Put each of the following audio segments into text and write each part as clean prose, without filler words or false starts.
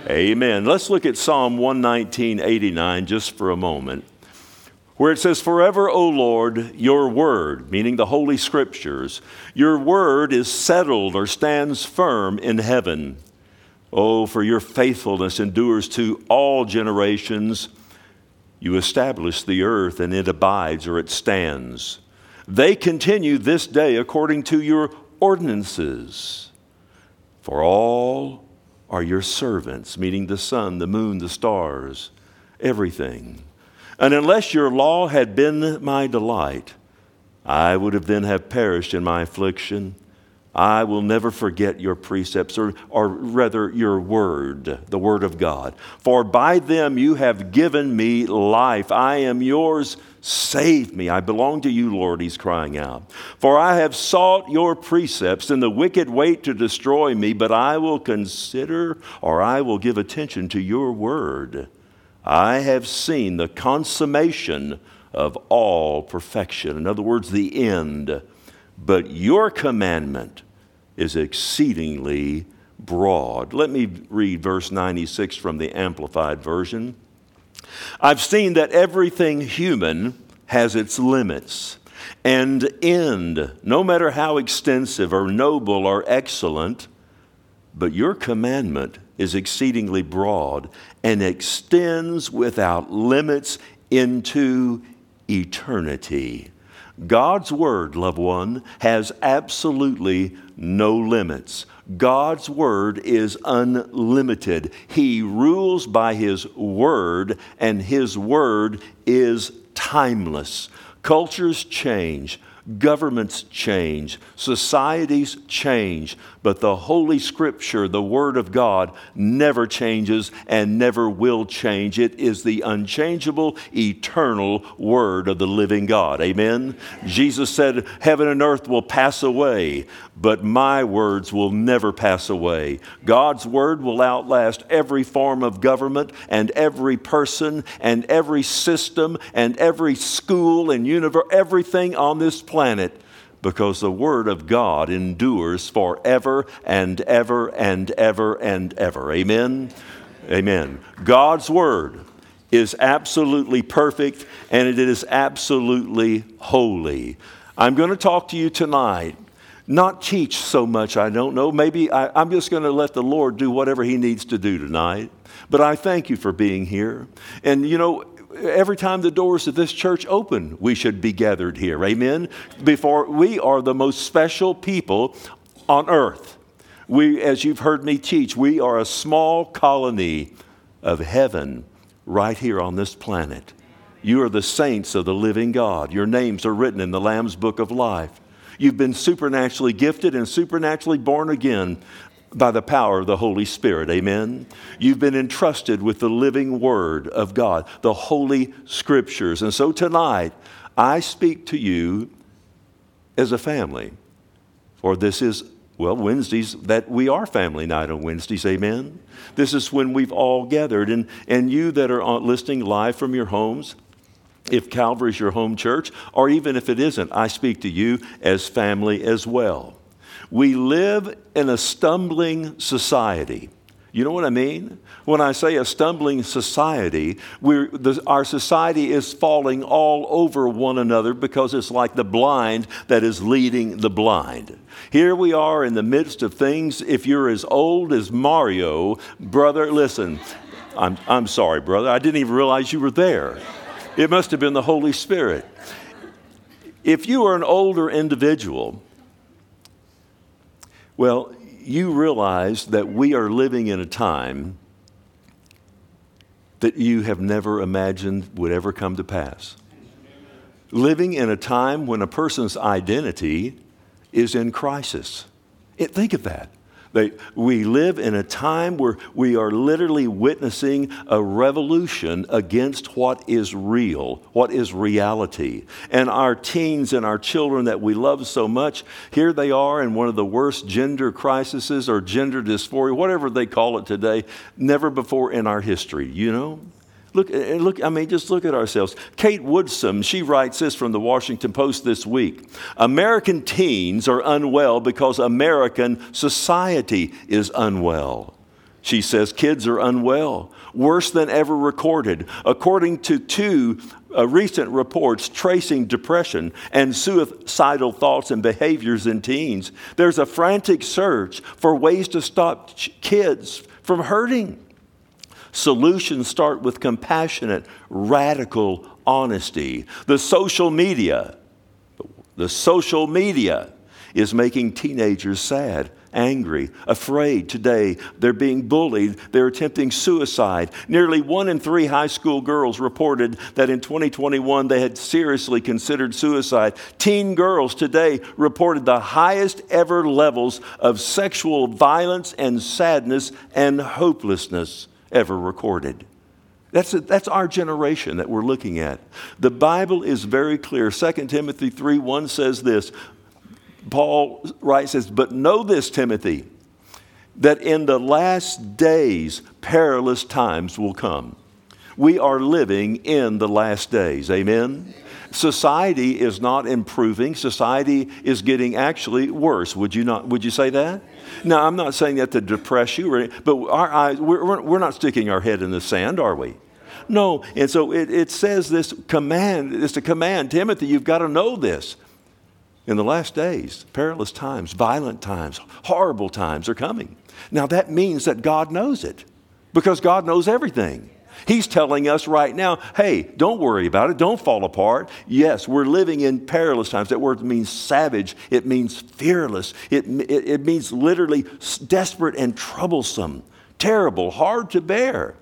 Amen. Let's look at Psalm 119:89 just for a moment, where it says, "Forever, O Lord, your word," meaning the Holy Scriptures, "your word is settled or stands firm in heaven. Oh, for your faithfulness endures to all generations. You establish the earth, and it abides," or it stands. "They continue this day according to your ordinances. For all are your servants," meaning the sun, the moon, the stars, everything. "And unless your law had been my delight, I would have then have perished in my affliction. I will never forget your precepts, or rather your word, the word of God. For by them you have given me life. I am yours. Save me. I belong to you, Lord," he's crying out. "For I have sought your precepts, and the wicked wait to destroy me, but I will consider, or I will give attention to your word. I have seen the consummation of all perfection." In other words, the end. "But your commandment is exceedingly broad." Let me read verse 96 from the Amplified Version. "I've seen that everything human has its limits and end, no matter how extensive or noble or excellent. But your commandment is exceedingly broad and extends without limits into eternity." God's word, loved one, has absolutely no limits. God's word is unlimited. He rules by his word, and his word is timeless. Cultures change. Governments change, societies change, but the Holy Scripture, the Word of God, never changes and never will change. It is the unchangeable, eternal Word of the living God. Amen? Jesus said, "Heaven and earth will pass away, but my words will never pass away." God's Word will outlast every form of government and every person and every system and every school and universe, everything on this planet, because the Word of God endures forever and ever and ever and ever. Amen? Amen. God's Word is absolutely perfect, and it is absolutely holy. I'm going to talk to you tonight, not teach so much, I don't know. Maybe I'm just going to let the Lord do whatever he needs to do tonight. But I thank you for being here. And you know, every time the doors of this church open, we should be gathered here. Amen? Before we are the most special people on earth. We, as you've heard me teach, we are a small colony of heaven right here on this planet. You are the saints of the living God. Your names are written in the Lamb's Book of Life. You've been supernaturally gifted and supernaturally born again by the power of the Holy Spirit. Amen? You've been entrusted with the living Word of God, the Holy Scriptures. And so tonight, I speak to you as a family. For this is, Wednesdays, that we are family night on Wednesdays. Amen? This is when we've all gathered. And you that are listening live from your homes, if Calvary is your home church, or even if it isn't, I speak to you as family as well. We live in a stumbling society. You know what I mean? When I say a stumbling society, our society is falling all over one another because it's like the blind that is leading the blind. Here we are in the midst of things. If you're as old as Mario, brother, listen, I'm sorry, brother. I didn't even realize you were there. It must have been the Holy Spirit. If you are an older individual, well, you realize that we are living in a time that you have never imagined would ever come to pass. Living in a time when a person's identity is in crisis. Think of that. We live in a time where we are literally witnessing a revolution against what is real, what is reality. And our teens and our children that we love so much, here they are in one of the worst gender crises or gender dysphoria, whatever they call it today, never before in our history, you know? Just look at ourselves. Kate Woodson, she writes this from the Washington Post this week. American teens are unwell because American society is unwell. She says kids are unwell, worse than ever recorded. According to two recent reports tracing depression and suicidal thoughts and behaviors in teens, there's a frantic search for ways to stop kids from hurting. Solutions start with compassionate, radical honesty. The social media is making teenagers sad, angry, afraid. Today, they're being bullied. They're attempting suicide. Nearly 1 in 3 high school girls reported that in 2021 they had seriously considered suicide. Teen girls today reported the highest ever levels of sexual violence and sadness and hopelessness ever recorded. That's our generation that we're looking at. The Bible is very clear. 2 Timothy 3:1 says this. Paul writes this, "But know this, Timothy, that in the last days perilous times will come." We are living in the last days. Amen? Society is not improving. Society is getting actually worse. Would you say that? Now, I'm not saying that to depress you, but our eyes, we're not sticking our head in the sand, are we? No. And so it says this command, it's a command. Timothy, you've got to know this. In the last days, perilous times, violent times, horrible times are coming. Now that means that God knows it, because God knows everything. He's telling us right now, hey, don't worry about it. Don't fall apart. Yes, we're living in perilous times. That word means savage. It means fearless. It means literally desperate and troublesome, terrible, hard to bear.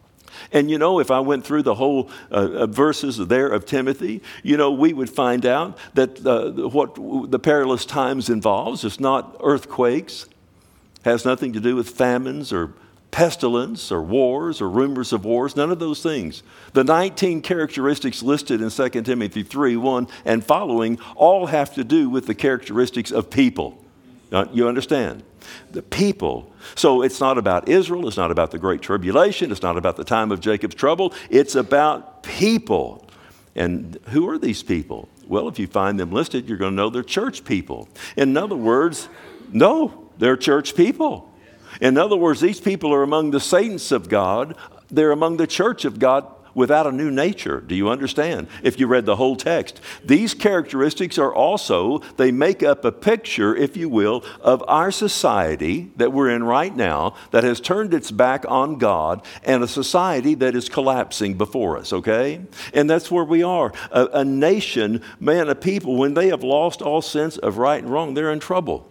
And you know, if I went through the whole verses there of Timothy, you know, we would find out that what the perilous times involves is not earthquakes, has nothing to do with famines or pestilence or wars or rumors of wars, none of those things. The 19 characteristics listed in 2 Timothy 3:1 and following all have to do with the characteristics of people. You understand? The people. So it's not about Israel. It's not about the Great Tribulation. It's not about the time of Jacob's trouble. It's about people. And who are these people? Well, if you find them listed, you're going to know they're church people. In other words, no, they're church people. In other words, these people are among the saints of God. They're among the church of God without a new nature. Do you understand? If you read the whole text. These characteristics are also, they make up a picture, if you will, of our society that we're in right now that has turned its back on God, and a society that is collapsing before us, okay? And that's where we are. A nation, man, a people, when they have lost all sense of right and wrong, they're in trouble.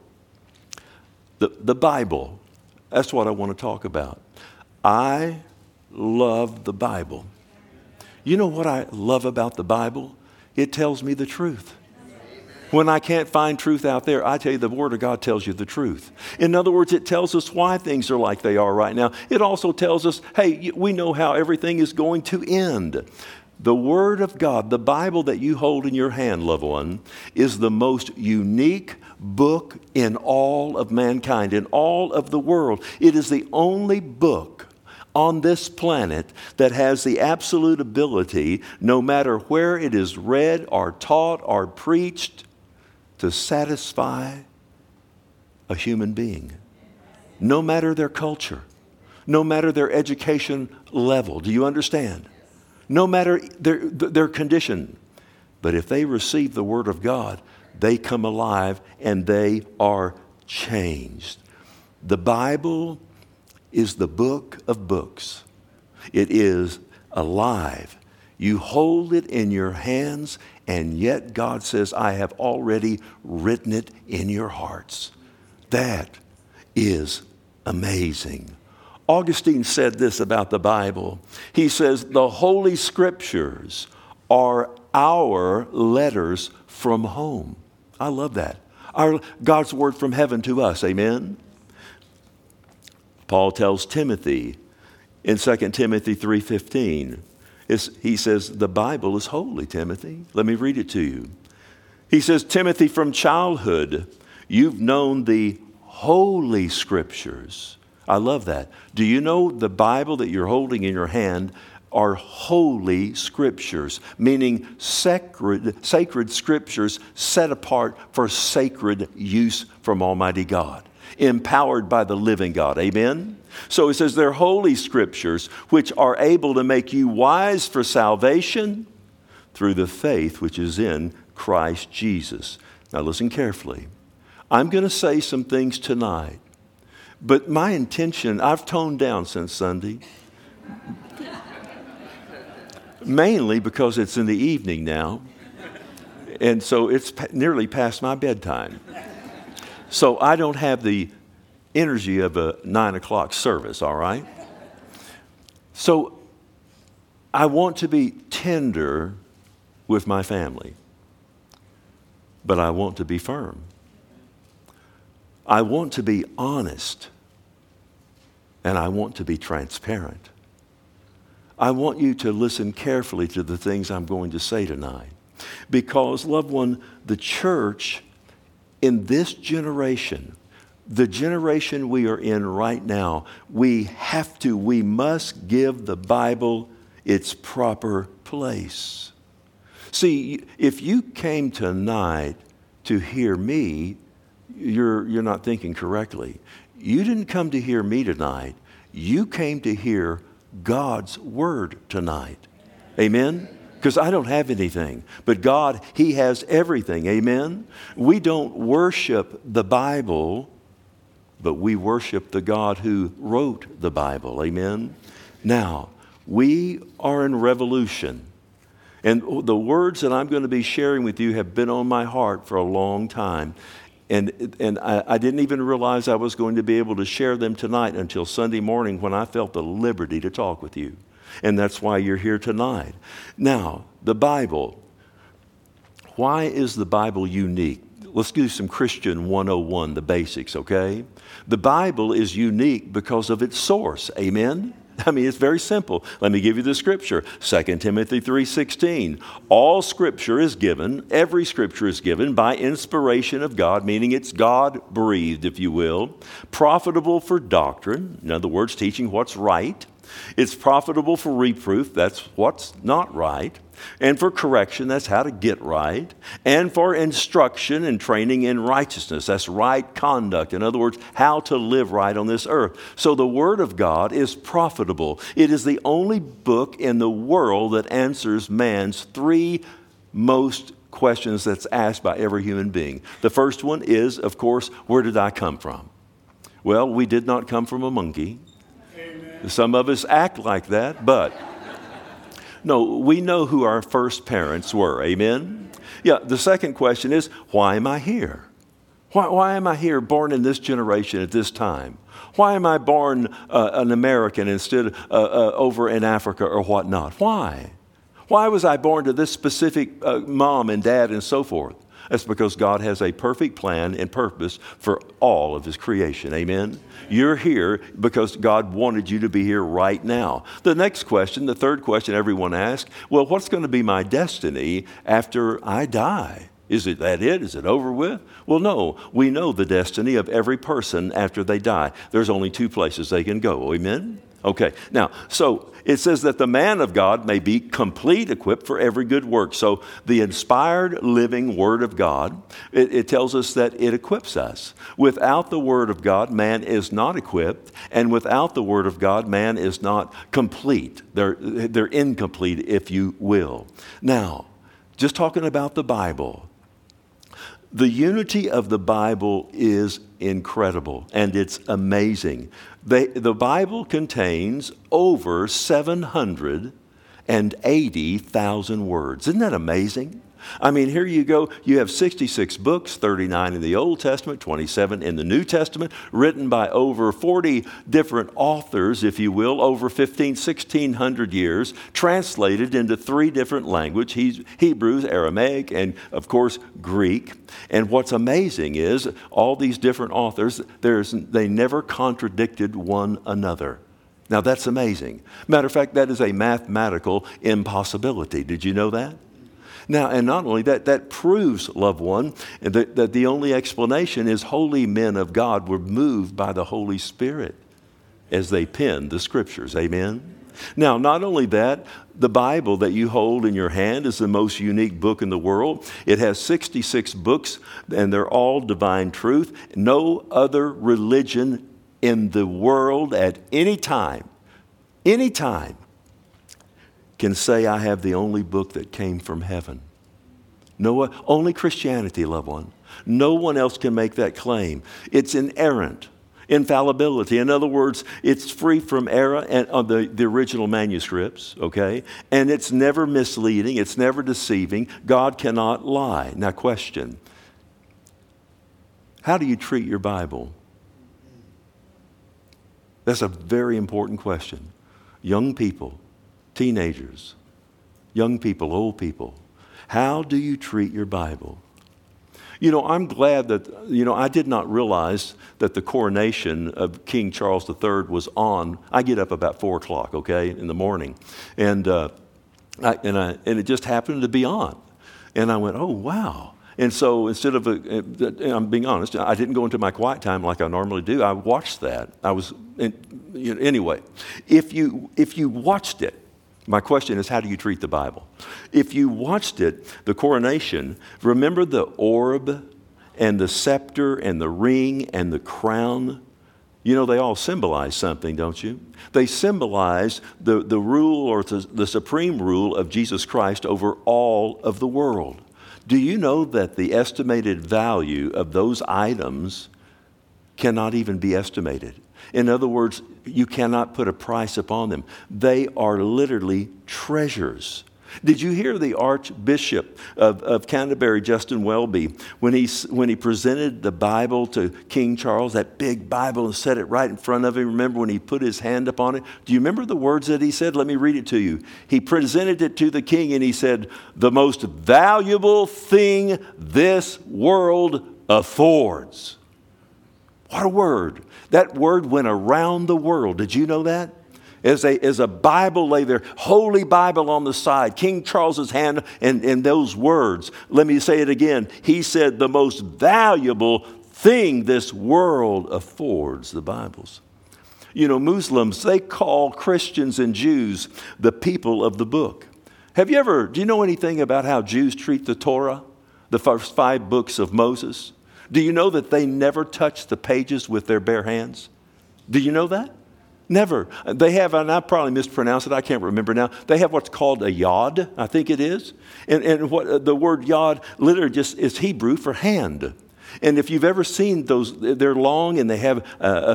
The Bible, that's what I want to talk about. I love the Bible. You know what I love about the Bible? It tells me the truth. When I can't find truth out there, I tell you the Word of God tells you the truth. In other words, it tells us why things are like they are right now. It also tells us, hey, we know how everything is going to end. The Word of God, the Bible that you hold in your hand, loved one, is the most unique book in all of mankind, in all of the world. It is the only book on this planet that has the absolute ability, no matter where it is read or taught or preached, to satisfy a human being. No matter their culture, no matter their education level. Do you understand? No matter their condition. But if they receive the Word of God, they come alive and they are changed. The Bible is the book of books. It is alive. You hold it in your hands, and yet God says, I have already written it in your hearts. That is amazing. Augustine said this about the Bible. He says, the Holy Scriptures are our letters from home. I love that. God's word from heaven to us. Amen? Paul tells Timothy in 2 Timothy 3:15, he says, the Bible is holy, Timothy. Let me read it to you. He says, Timothy, from childhood, you've known the Holy Scriptures. I love that. Do you know the Bible that you're holding in your hand are holy scriptures, meaning sacred scriptures set apart for sacred use from Almighty God, empowered by the living God. Amen? So it says they're holy scriptures which are able to make you wise for salvation through the faith which is in Christ Jesus. Now listen carefully. I'm going to say some things tonight, but my intention, I've toned down since Sunday, mainly because it's in the evening now, and so it's nearly past my bedtime. So I don't have the energy of a 9 o'clock service, all right? So I want to be tender with my family, but I want to be firm. I want to be honest, and I want to be transparent. I want you to listen carefully to the things I'm going to say tonight, because, loved one, the church in this generation, the generation we are in right now, we must give the Bible its proper place. See, if you came tonight to hear me, you're not thinking correctly. You didn't come to hear me tonight. You came to hear God's word tonight. Amen? Because I don't have anything. But God, He has everything. Amen? We don't worship the Bible, but we worship the God who wrote the Bible. Amen? Now, we are in revolution. And the words that I'm going to be sharing with you have been on my heart for a long time. And I didn't even realize I was going to be able to share them tonight until Sunday morning when I felt the liberty to talk with you. And that's why you're here tonight. Now, the Bible. Why is the Bible unique? Let's do some Christian 101, the basics, okay? The Bible is unique because of its source. Amen? I mean, it's very simple. Let me give you the scripture. 2 Timothy 3:16. All scripture is given, every scripture is given by inspiration of God, meaning it's God-breathed, if you will, profitable for doctrine, in other words, teaching what's right. It's profitable for reproof, that's what's not right. And for correction, that's how to get right. And for instruction and training in righteousness, that's right conduct. In other words, how to live right on this earth. So the Word of God is profitable. It is the only book in the world that answers man's three most questions that's asked by every human being. The first one is, of course, where did I come from? Well, we did not come from a monkey. Amen. Some of us act like that, but no, we know who our first parents were. Amen? Yeah, the second question is, why am I here? Why am I here, born in this generation at this time? Why am I born an American instead over in Africa or whatnot? Why? Why was I born to this specific mom and dad and so forth? That's because God has a perfect plan and purpose for all of His creation. Amen? You're here because God wanted you to be here right now. The next question, the third question everyone asks, well, what's going to be my destiny after I die? Is it that it? Is it over with? Well, no. We know the destiny of every person after they die. There's only two places they can go. Amen? Okay. Now, so it says that the man of God may be complete, equipped for every good work. So the inspired, living Word of God, it tells us that it equips us. Without the Word of God, man is not equipped. And without the Word of God, man is not complete. They're incomplete, if you will. Now, just talking about the Bible. The unity of the Bible is incredible, and it's amazing. The Bible contains over 780,000 words. Isn't that amazing? I mean, here you go. You have 66 books, 39 in the Old Testament, 27 in the New Testament, written by over 40 different authors, if you will, over 1,600 years, translated into 3 different languages, Hebrew, Aramaic, and, of course, Greek. And what's amazing is all these different authors, they never contradicted one another. Now, that's amazing. Matter of fact, that is a mathematical impossibility. Did you know that? Now, and not only that, that proves, loved one, that the only explanation is holy men of God were moved by the Holy Spirit as they penned the Scriptures. Amen? Now, not only that, the Bible that you hold in your hand is the most unique book in the world. It has 66 books, and they're all divine truth. No other religion in the world at any time, can say, I have the only book that came from heaven. Only Christianity, loved one. No one else can make that claim. It's inerrant. Infallibility. In other words, it's free from error and on the original manuscripts, okay? And it's never misleading. It's never deceiving. God cannot lie. Now, question. How do you treat your Bible? That's a very important question. Young people, teenagers, young people, old people. How do you treat your Bible? You know, I'm glad that, I did not realize that the coronation of King Charles III was on. I get up about 4 o'clock, okay, in the morning. And it just happened to be on. And I went, oh, wow. And so instead of, I'm being honest, I didn't go into my quiet time like I normally do. I watched that. Anyway, if you watched it, my question is, how do you treat the Bible? If you watched it, the coronation, remember the orb and the scepter and the ring and the crown? You know, they all symbolize something, don't you? They symbolize the rule or the supreme rule of Jesus Christ over all of the world. Do you know that the estimated value of those items cannot even be estimated? In other words, you cannot put a price upon them. They are literally treasures. Did you hear the Archbishop of Canterbury, Justin Welby, when he presented the Bible to King Charles, that big Bible, and set it right in front of him? Remember when he put his hand upon it? Do you remember the words that he said? Let me read it to you. He presented it to the king and he said, the most valuable thing this world affords. What a word. That word went around the world. Did you know that? As a Bible lay there, Holy Bible on the side, King Charles's hand and those words. Let me say it again. He said the most valuable thing this world affords, the Bibles. You know, Muslims, they call Christians and Jews the people of the book. Do you know anything about how Jews treat the Torah, the first 5 books of Moses? Do you know that they never touch the pages with their bare hands? Do you know that? Never. They have, and I probably mispronounced it, I can't remember now. They have what's called a yod, I think it is. And what the word yod literally just is Hebrew for hand. And if you've ever seen those, they're long and they have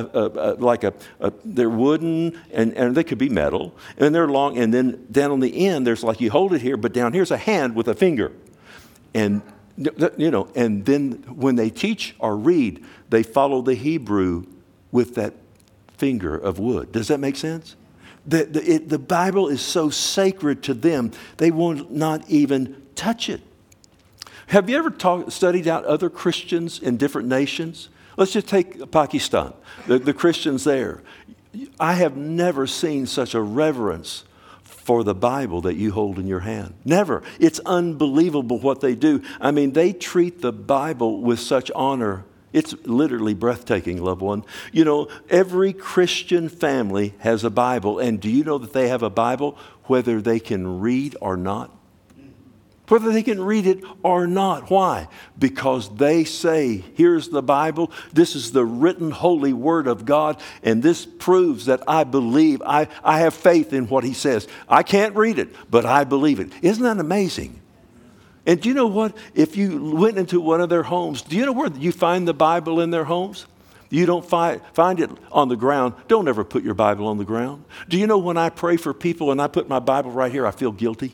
they're wooden and they could be metal. And they're long, and then down on the end, there's like you hold it here, but down here's a hand with a finger. And and then when they teach or read, they follow the Hebrew with that finger of wood. Does that make sense? The Bible is so sacred to them, they will not even touch it. Have you ever studied out other Christians in different nations? Let's just take Pakistan, the Christians there. I have never seen such a reverence for the Bible that you hold in your hand. Never. It's unbelievable what they do. I mean, they treat the Bible with such honor. It's literally breathtaking, loved one. You know, every Christian family has a Bible. And do you know that they have a Bible whether they can read or not? Whether they can read it or not. Why? Because they say, here's the Bible. This is the written holy word of God. And this proves that I believe, I have faith in what he says. I can't read it, but I believe it. Isn't that amazing? And do you know what? If you went into one of their homes, do you know where you find the Bible in their homes? You don't find it on the ground. Don't ever put your Bible on the ground. Do you know when I pray for people and I put my Bible right here, I feel guilty?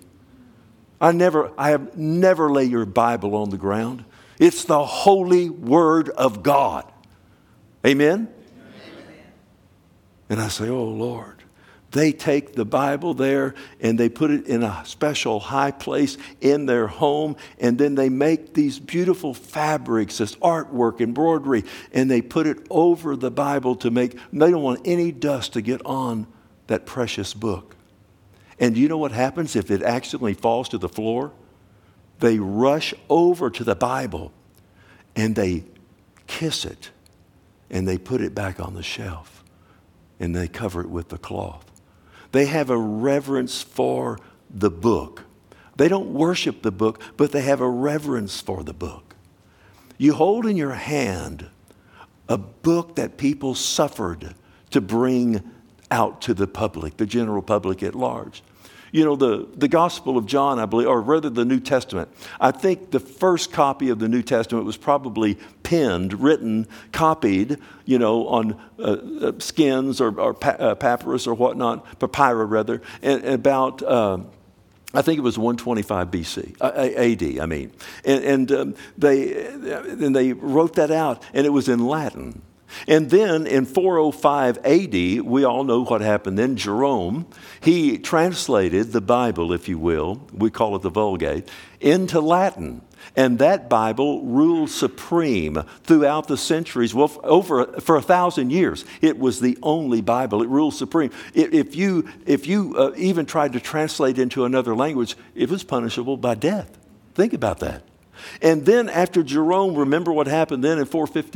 I have never lay your Bible on the ground. It's the holy word of God. Amen? Amen. And I say, oh Lord, they take the Bible there and they put it in a special high place in their home, and then they make these beautiful fabrics, this artwork, embroidery, and they put it over the Bible they don't want any dust to get on that precious book. And do you know what happens if it accidentally falls to the floor? They rush over to the Bible and they kiss it and they put it back on the shelf and they cover it with the cloth. They have a reverence for the book. They don't worship the book, but they have a reverence for the book. You hold in your hand a book that people suffered to bring out to the public, the general public at large. You know, the Gospel of John, I believe, or rather the New Testament, I think the first copy of the New Testament was probably penned, written, copied, you know, on skins or papyrus or whatnot, papyrus rather, and about, I think it was 125 BC, AD, I mean. And they wrote that out, and it was in Latin. And then in 405 AD, we all know what happened then. Jerome, he translated the Bible, if you will, we call it the Vulgate, into Latin. And that Bible ruled supreme throughout the centuries. Well, for 1,000 years, it was the only Bible. It ruled supreme. If you even tried to translate into another language, it was punishable by death. Think about that. And then after Jerome, remember what happened then in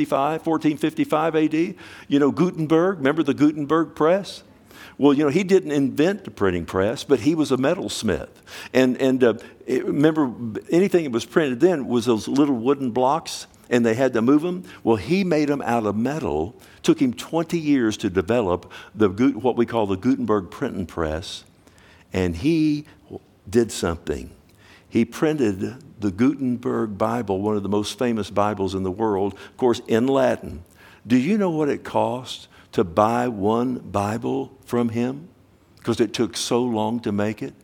1455 AD? You know, Gutenberg, remember the Gutenberg press? Well, you know, he didn't invent the printing press, but he was a metalsmith. And remember, anything that was printed then was those little wooden blocks, and they had to move them. Well, he made them out of metal. Took him 20 years to develop what we call the Gutenberg printing press. And he did something. He printed the Gutenberg Bible, one of the most famous Bibles in the world, of course, in Latin. Do you know what it cost to buy one Bible from him? Because it took so long to make it.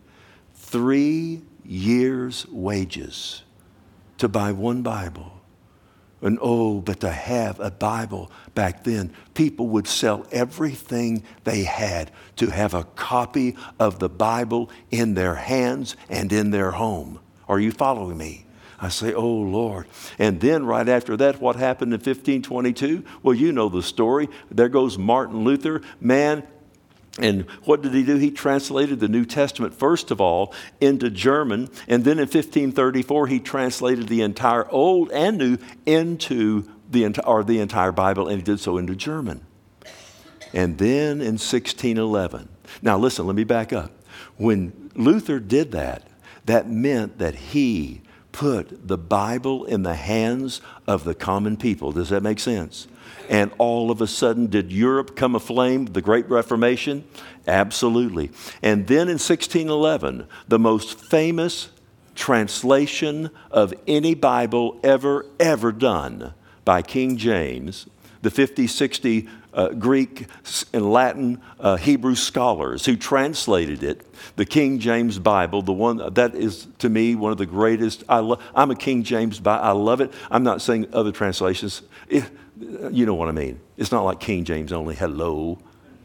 3 years' wages to buy one Bible. And but to have a Bible back then, people would sell everything they had to have a copy of the Bible in their hands and in their home. Are you following me? I say, oh, Lord. And then right after that, what happened in 1522? Well, you know the story. There goes Martin Luther. Man, and what did he do? He translated the New Testament, first of all, into German. And then in 1534, he translated the entire Old and New into the entire Bible, and he did so into German. And then in 1611, now listen, let me back up. When Luther did that, that meant that he put the Bible in the hands of the common people. Does that make sense? And all of a sudden, did Europe come aflame, the Great Reformation? Absolutely. And then in 1611, the most famous translation of any Bible ever done by King James, the 50, 60 Greek and Latin Hebrew scholars who translated it, the King James Bible, the one that is to me one of the greatest. I'm a King James Bible. I love it. I'm not saying other translations. You know what I mean. It's not like King James only. Hello.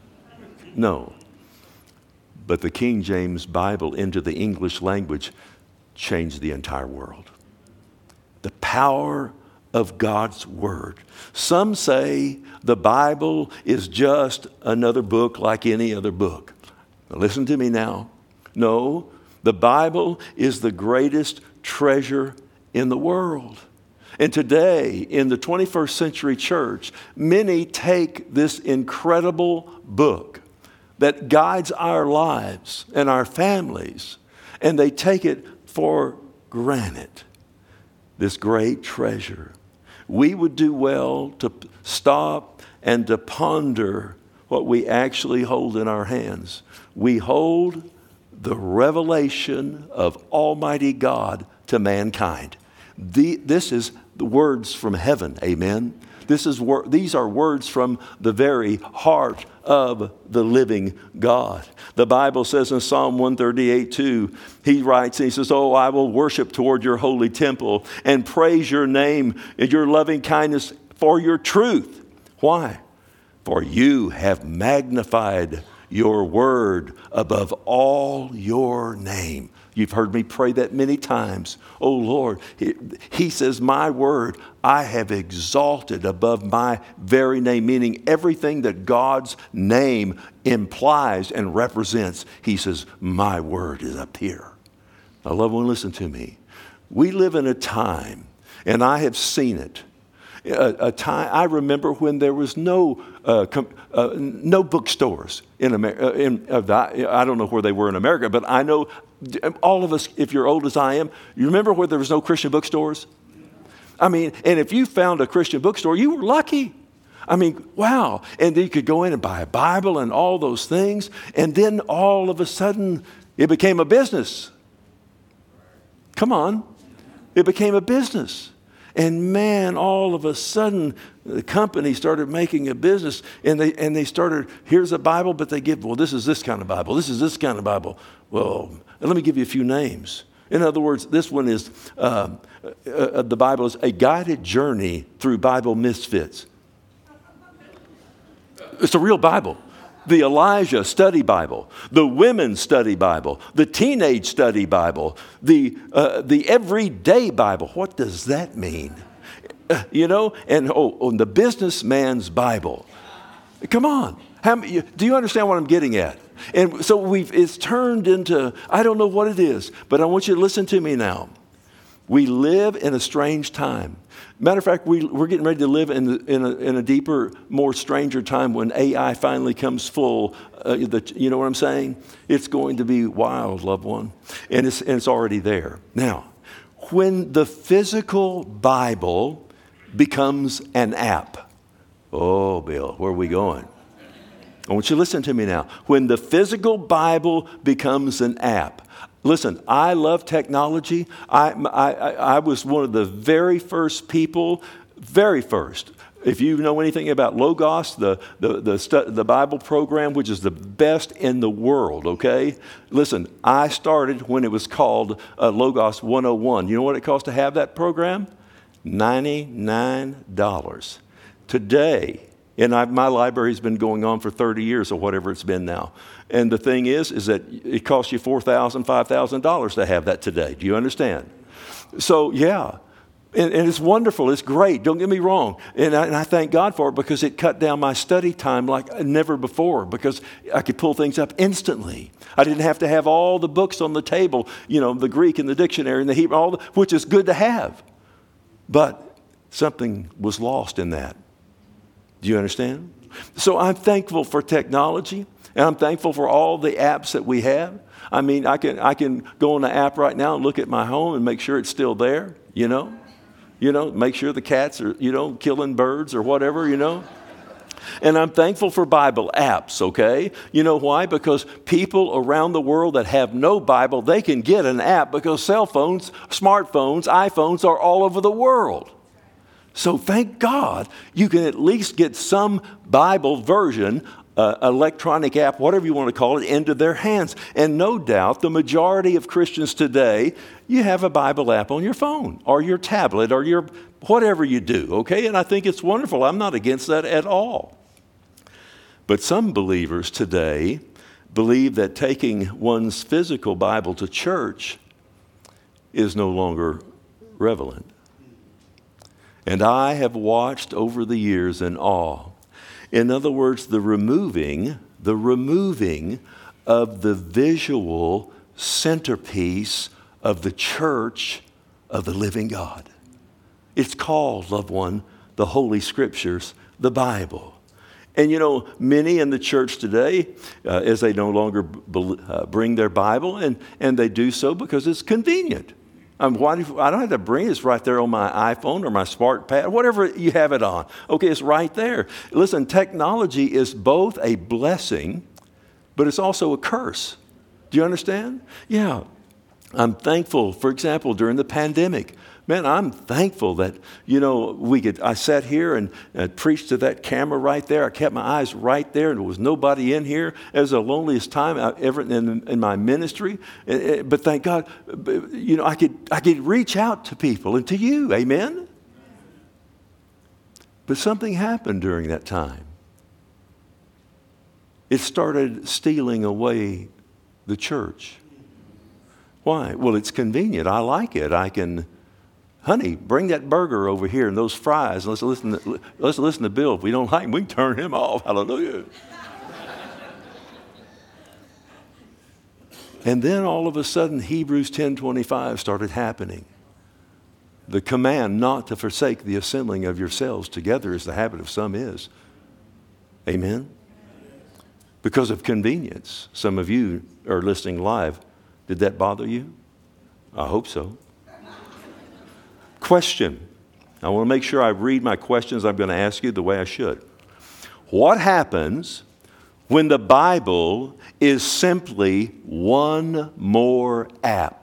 No. But the King James Bible into the English language changed the entire world. The power of God's Word. Some say the Bible is just another book like any other book. Now listen to me now. No, the Bible is the greatest treasure in the world. And today, in the 21st century church, many take this incredible book that guides our lives and our families, and they take it for granted, this great treasure. We would do well to stop and to ponder what we actually hold in our hands. We hold the revelation of Almighty God to mankind. This is the words from heaven, amen? These are words from the very heart of the living God. The Bible says in Psalm 138:2, he writes, and he says, oh, I will worship toward your holy temple and praise your name and your loving kindness for your truth. Why? For you have magnified your word above all your name. You've heard me pray that many times. Oh, Lord, he says, my word, I have exalted above my very name, meaning everything that God's name implies and represents. He says, my word is up here. Now, loved one, listen to me. We live in a time, and I have seen it, a time I remember when there was no bookstores in America. I don't know where they were in America, but I know all of us, if you're old as I am, you remember where there was no Christian bookstores? I mean, and if you found a Christian bookstore, you were lucky. I mean, wow. And then you could go in and buy a Bible and all those things. And then all of a sudden, it became a business. Come on. It became a business. And man, all of a sudden, the company started making a business, and they started, here's a Bible, but they give, well, this is this kind of Bible. This is this kind of Bible. Well, let me give you a few names. In other words, this one is, the Bible is a guided journey through Bible misfits. It's a real Bible. The Elijah Study Bible, the Women's Study Bible, the Teenage Study Bible, the Everyday Bible. What does that mean? And the Businessman's Bible. Come on. Do you understand what I'm getting at? And so it's turned into, I don't know what it is, but I want you to listen to me now. We live in a strange time. Matter of fact, we're getting ready to live in a deeper, more stranger time when AI finally comes full. You know what I'm saying? It's going to be wild, loved one. And it's already there. Now, when the physical Bible becomes an app. Oh, Bill, where are we going? I want you to listen to me now. When the physical Bible becomes an app. Listen, I love technology. I was one of the very first people, very first. If you know anything about Logos, the Bible program, which is the best in the world, okay? Listen, I started when it was called Logos 101. You know what it cost to have that program? $99. Today, and my library's been going on for 30 years or whatever it's been now. And the thing is that it costs you $4,000, $5,000 to have that today. Do you understand? So, yeah. And it's wonderful. It's great. Don't get me wrong. And I thank God for it because it cut down my study time like never before because I could pull things up instantly. I didn't have to have all the books on the table, the Greek and the dictionary and the Hebrew, which is good to have. But something was lost in that. Do you understand? So I'm thankful for technology, and I'm thankful for all the apps that we have. I mean, I can go on the app right now and look at my home and make sure it's still there, make sure the cats are, killing birds or whatever, And I'm thankful for Bible apps, okay? You know why? Because people around the world that have no Bible, they can get an app because cell phones, smartphones, iPhones are all over the world. So thank God you can at least get some Bible version, electronic app, whatever you want to call it, into their hands. And no doubt the majority of Christians today, you have a Bible app on your phone or your tablet or your whatever you do, okay? And I think it's wonderful. I'm not against that at all. But some believers today believe that taking one's physical Bible to church is no longer relevant. And I have watched over the years in awe. In other words, the removing of the visual centerpiece of the church of the living God. It's called, loved one, the Holy Scriptures, the Bible. And many in the church today, as they no longer bring their Bible, and they do so because it's convenient. I don't have to bring it. It's right there on my iPhone or my smart pad, whatever you have it on. Okay, it's right there. Listen, technology is both a blessing, but it's also a curse. Do you understand? Yeah. I'm thankful, for example, during the pandemic. Man, I'm thankful that, I sat here and preached to that camera right there. I kept my eyes right there, and there was nobody in here. It was the loneliest time ever in my ministry. But thank God, I could reach out to people and to you. Amen? But something happened during that time. It started stealing away the church. Why? Well, it's convenient. I like it. Honey, bring that burger over here and those fries. Let's listen to Bill. If we don't like him, we can turn him off. Hallelujah. And then all of a sudden, Hebrews 10:25 started happening. The command not to forsake the assembling of yourselves together as the habit of some is. Amen? Because of convenience. Some of you are listening live. Did that bother you? I hope so. Question. I want to make sure I read my questions I'm going to ask you the way I should. What happens when the Bible is simply one more app?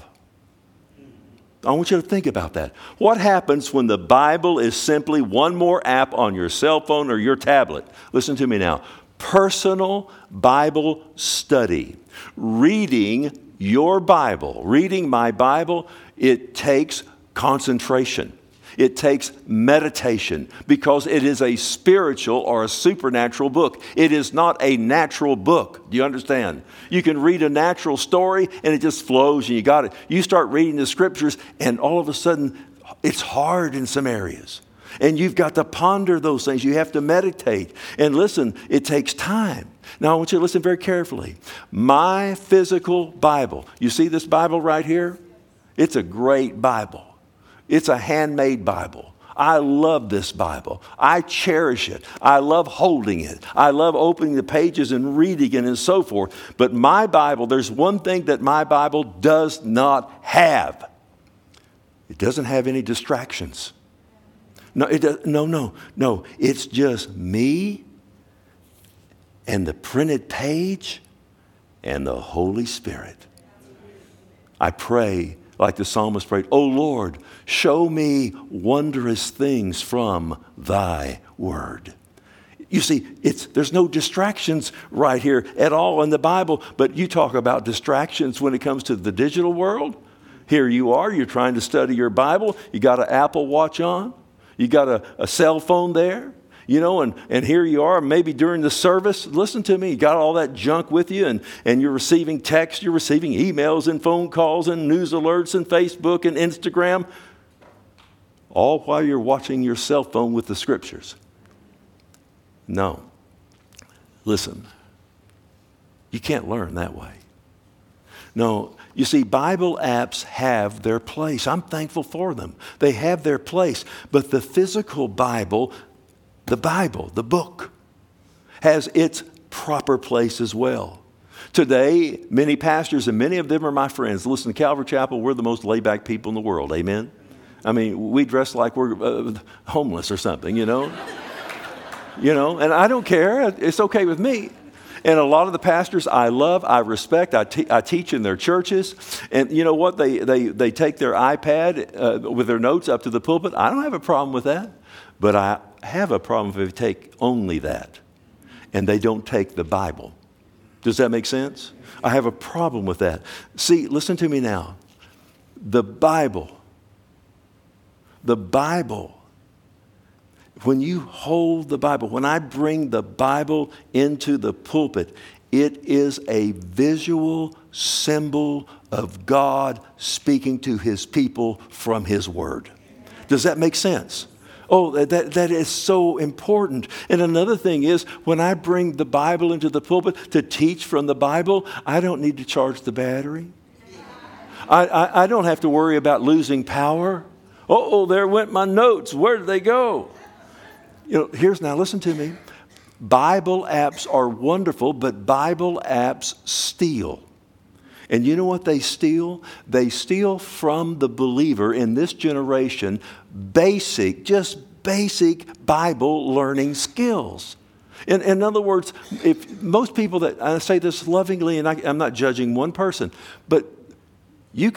I want you to think about that. What happens when the Bible is simply one more app on your cell phone or your tablet? Listen to me now. Personal Bible study. Reading your Bible, reading my Bible, it takes concentration. It takes meditation because it is a spiritual or a supernatural book. It is not a natural book. Do you understand? You can read a natural story and it just flows and you got it. You start reading the scriptures and all of a sudden it's hard in some areas. And you've got to ponder those things. You have to meditate. And listen, it takes time. Now I want you to listen very carefully. My physical Bible. You see this Bible right here? It's a great Bible. It's a handmade Bible. I love this Bible. I cherish it. I love holding it. I love opening the pages and reading it and so forth. But my Bible, there's one thing that my Bible does not have. It doesn't have any distractions. No, it does, no. It's just me and the printed page and the Holy Spirit. I pray like the psalmist prayed, "O Lord, show me wondrous things from thy word." You see, there's no distractions right here at all in the Bible, but you talk about distractions when it comes to the digital world. Here you are, you're trying to study your Bible. You got an Apple Watch on. You got a cell phone there. You know, and here you are, maybe during the service, listen to me, you got all that junk with you and you're receiving text, you're receiving emails and phone calls and news alerts and Facebook and Instagram, all while you're watching your cell phone with the scriptures. No. Listen, you can't learn that way. No, you see, Bible apps have their place. I'm thankful for them. They have their place. But the physical Bible, the book, has its proper place as well. Today, many pastors, and many of them are my friends. Listen, Calvary Chapel, we're the most laid-back people in the world. Amen? I mean, we dress like we're homeless or something, you know? And I don't care. It's okay with me. And a lot of the pastors I love, I respect, I teach in their churches. And you know what? They take their iPad with their notes up to the pulpit. I don't have a problem with that. But I have a problem if they take only that and they don't take the Bible. Does that make sense? I have a problem with that. See, listen to me now. The Bible, when you hold the Bible, when I bring the Bible into the pulpit, it is a visual symbol of God speaking to his people from his word. Does that make sense? Oh, that is so important. And another thing is, when I bring the Bible into the pulpit to teach from the Bible, I don't need to charge the battery. I don't have to worry about losing power. Oh, there went my notes. Where did they go? Now listen to me. Bible apps are wonderful, but Bible apps steal. And you know what they steal? They steal from the believer in this generation just basic Bible learning skills. In other words, if most people that, I say this lovingly, and I'm not judging one person, but you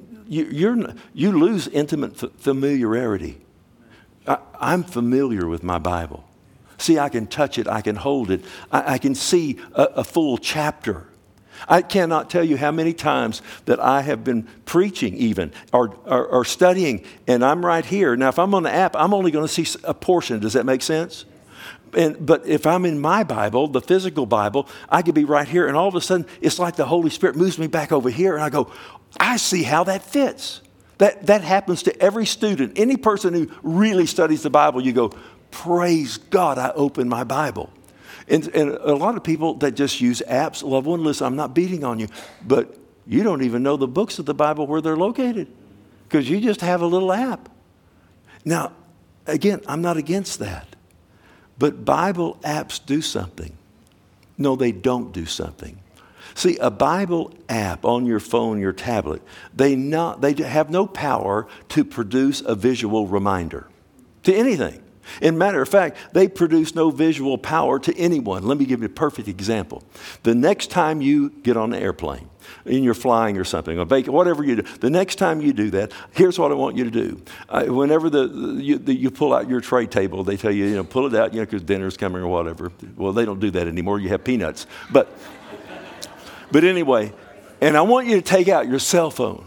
lose intimate familiarity. I'm familiar with my Bible. See, I can touch it, I can hold it, I can see a full chapter. I cannot tell you how many times that I have been preaching even or studying, and I'm right here. Now, if I'm on the app, I'm only going to see a portion. Does that make sense? But if I'm in my Bible, the physical Bible, I could be right here, and all of a sudden, it's like the Holy Spirit moves me back over here, and I go, I see how that fits. That happens to every student. Any person who really studies the Bible, you go, praise God, I opened my Bible. And a lot of people that just use apps, loved one, listen, I'm not beating on you, but you don't even know the books of the Bible where they're located because you just have a little app. Now, again, I'm not against that, but Bible apps do something. No, they don't do something. See, a Bible app on your phone, your tablet, they have no power to produce a visual reminder to anything. In matter of fact, they produce no visual power to anyone. Let me give you a perfect example. The next time you get on an airplane, and you're flying or something, or whatever you do, the next time you do that, here's what I want you to do. Whenever you pull out your tray table, they tell you, pull it out, because dinner's coming or whatever. Well, they don't do that anymore. You have peanuts. But anyway, and I want you to take out your cell phone.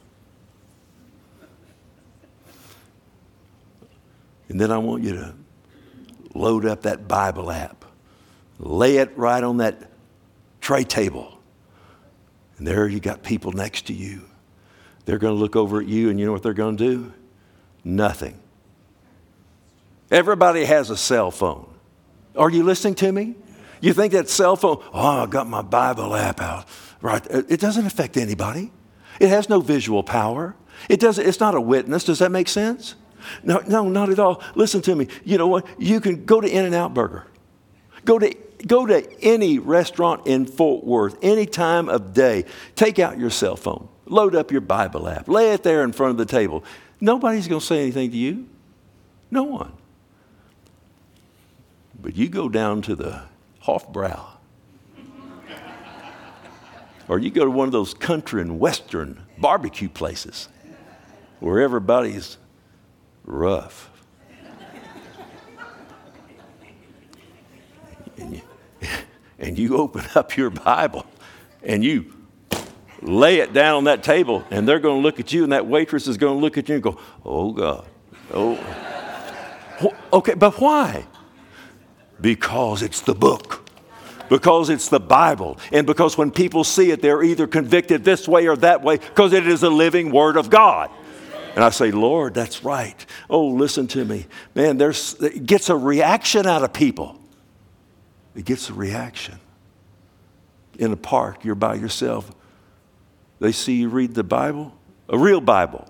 And then I want you to load up that Bible app. Lay it right on that tray table. And there you got people next to you. They're going to look over at you, and you know what they're going to do? Nothing. Everybody has a cell phone. Are you listening to me? You think that cell phone, I got my Bible app out. Right. It doesn't affect anybody. It has no visual power. It's not a witness. Does that make sense? No, not at all. Listen to me. You know what? You can go to In-N-Out Burger. Go to any restaurant in Fort Worth, any time of day. Take out your cell phone. Load up your Bible app. Lay it there in front of the table. Nobody's going to say anything to you. No one. But you go down to the Hofbrau. Or you go to one of those country and western barbecue places where everybody's rough. And you open up your Bible and you lay it down on that table, and they're going to look at you, and that waitress is going to look at you and go, oh, God. Oh. Okay, but why? Because it's the book. Because it's the Bible. And because when people see it, they're either convicted this way or that way, because it is a living Word of God. And I say, Lord, that's right. Oh, listen to me. Man, it gets a reaction out of people. It gets a reaction. In a park, you're by yourself. They see you read the Bible, a real Bible.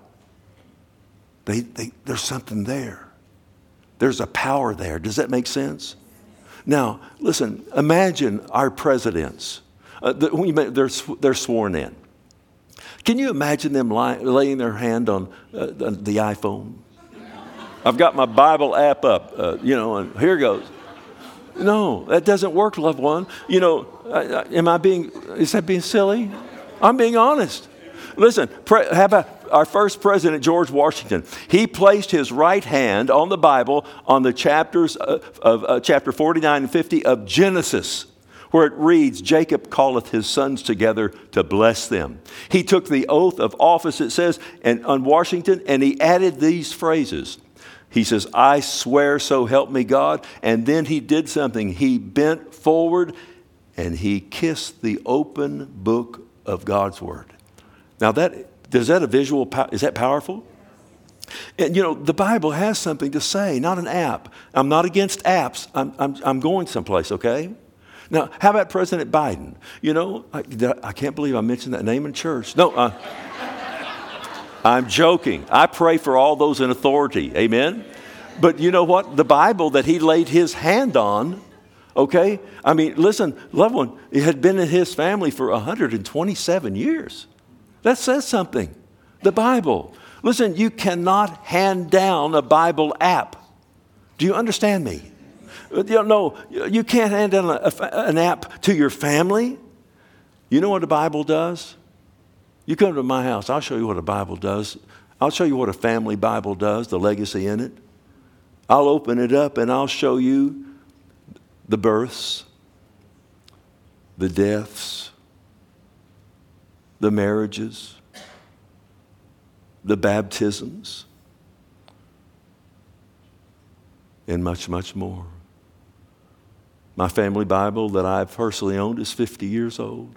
There's something there. There's a power there. Does that make sense? Now, listen, imagine our presidents. They're sworn in. Can you imagine them laying their hand on the iPhone? I've got my Bible app up, and here goes. No, that doesn't work, loved one. Is that being silly? I'm being honest. Listen, how about our first president, George Washington? He placed his right hand on the Bible on the chapters of chapter 49 and 50 of Genesis, where it reads, Jacob calleth his sons together to bless them. He took the oath of office, it says, on Washington, and he added these phrases. He says, I swear so help me God. And then he did something. He bent forward and he kissed the open book of God's Word. Now is that a visual, is that powerful? And the Bible has something to say, not an app. I'm not against apps. I'm going someplace, okay? Now, how about President Biden? I can't believe I mentioned that name in church. No, I'm joking. I pray for all those in authority. Amen? But you know what? The Bible that he laid his hand on, okay? I mean, listen, loved one, it had been in his family for 127 years. That says something. The Bible. Listen, you cannot hand down a Bible app. Do you understand me? No, you can't hand down an app to your family. You know what the Bible does? You come to my house, I'll show you what a Bible does. I'll show you what a family Bible does, the legacy in it. I'll open it up and I'll show you the births, the deaths, the marriages, the baptisms, and much, much more. My family Bible that I've personally owned is 50 years old.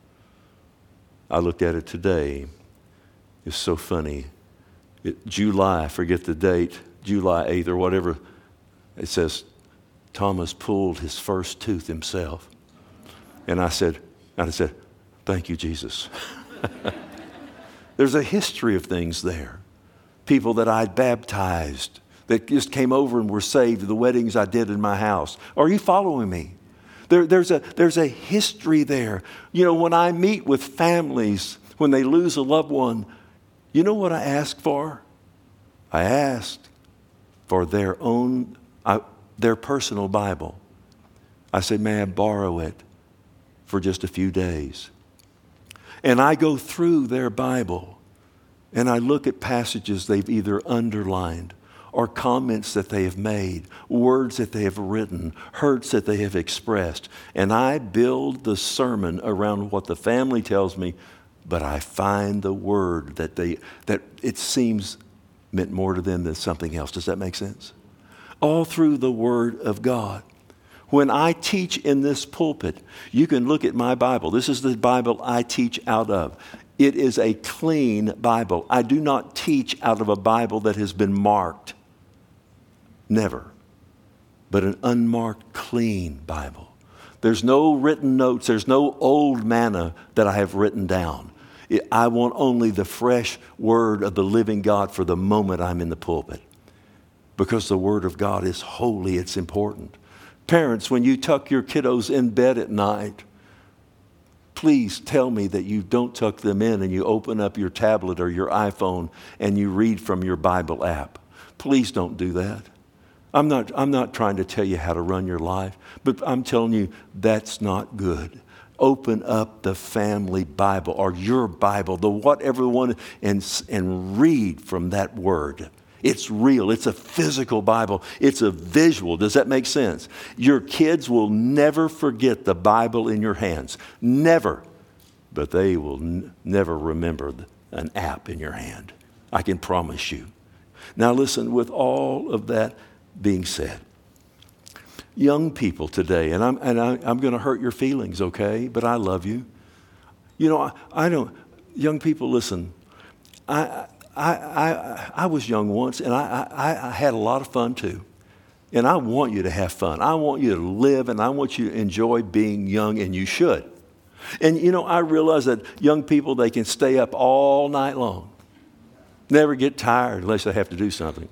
I looked at it today. It's so funny. July, I forget the date, July 8th or whatever. It says, Thomas pulled his first tooth himself. And I said, thank you, Jesus. There's a history of things there. People that I'd baptized that just came over and were saved at the weddings I did in my house. Are you following me? There's a history there. When I meet with families, when they lose a loved one, you know what I ask for? I asked, for their personal Bible. I said, may I borrow it for just a few days? And I go through their Bible and I look at passages they've either underlined or comments that they have made, words that they have written, hurts that they have expressed. And I build the sermon around what the family tells me, but I find the word that it seems meant more to them than something else. Does that make sense? All through the Word of God. When I teach in this pulpit, you can look at my Bible. This is the Bible I teach out of. It is a clean Bible. I do not teach out of a Bible that has been marked. Never. But an unmarked, clean Bible. There's no written notes. There's no old manna that I have written down. I want only the fresh word of the living God for the moment I'm in the pulpit. Because the Word of God is holy, it's important. Parents, when you tuck your kiddos in bed at night, please tell me that you don't tuck them in and you open up your tablet or your iPhone and you read from your Bible app. Please don't do that. I'm not trying to tell you how to run your life, but I'm telling you that's not good. Open up the family Bible or your Bible, the whatever one, and read from that word. It's real. It's a physical Bible. It's a visual. Does that make sense? Your kids will never forget the Bible in your hands. Never. But they will never remember an app in your hand. I can promise you. Now listen, with all of that being said, young people today, and I'm going to hurt your feelings, okay? But I love you. You know, I don't. Young people, listen. I was young once, and I had a lot of fun too. And I want you to have fun. I want you to live, and I want you to enjoy being young, and you should. And you know, I realize that young people, they can stay up all night long. Never get tired unless they have to do something.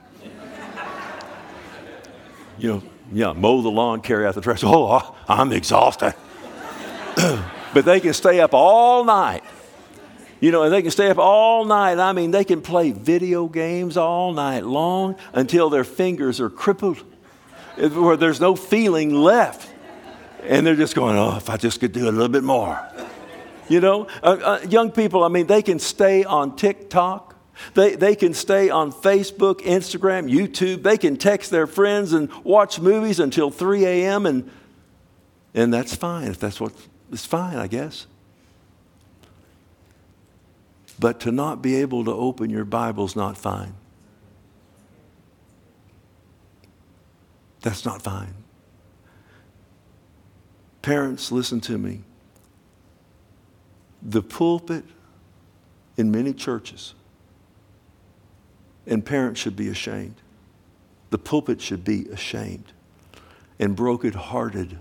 You know, yeah, mow the lawn, carry out the trash. Oh, I'm exhausted. But they can stay up all night. You know, and they can stay up all night. I mean, they can play video games all night long until their fingers are crippled, where there's no feeling left. And they're just going, oh, if I just could do a little bit more. You know, young people, I mean, they can stay on TikTok. They can stay on Facebook, Instagram, YouTube. They can text their friends and watch movies until 3 a.m. And that's fine. If that's what, it's fine, I guess. But to not be able to open your Bible's not fine. That's not fine. Parents, listen to me. The pulpit in many churches, and parents should be ashamed. The pulpit should be ashamed and brokenhearted